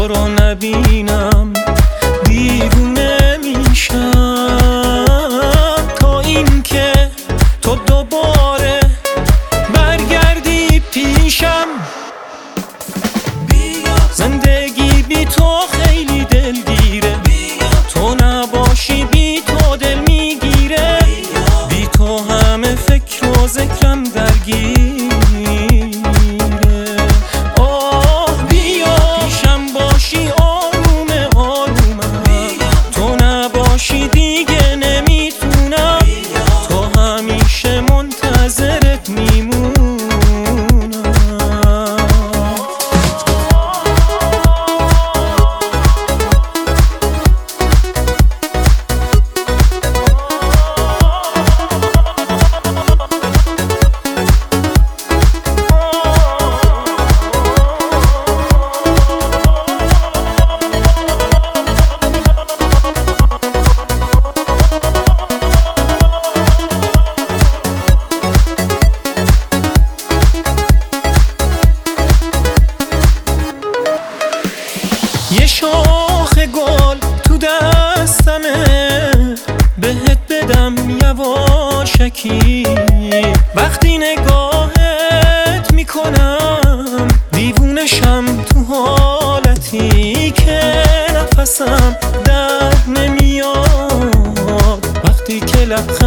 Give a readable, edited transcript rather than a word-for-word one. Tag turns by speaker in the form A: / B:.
A: تو رو نبینم دیوونه میشم، تا این که تو دوباره برگردی پیشم. زندگی بی تو خیلی دلگیره، تو نباشی بی تو دل میگیره، بی تو همه فکر و ذکرم درگیره. آه بیا پیشم باشی آروم آرومم، تو نباشی دیگه نمیتونم، تو همیشه منتظرت میمونم. یه شاخ گل تو دستمه، بهت بدم یواشکی، وقتی نگاهت میکنم دیوونشم، تو حالتی که نفسم در نمیاد، وقتی که لبخند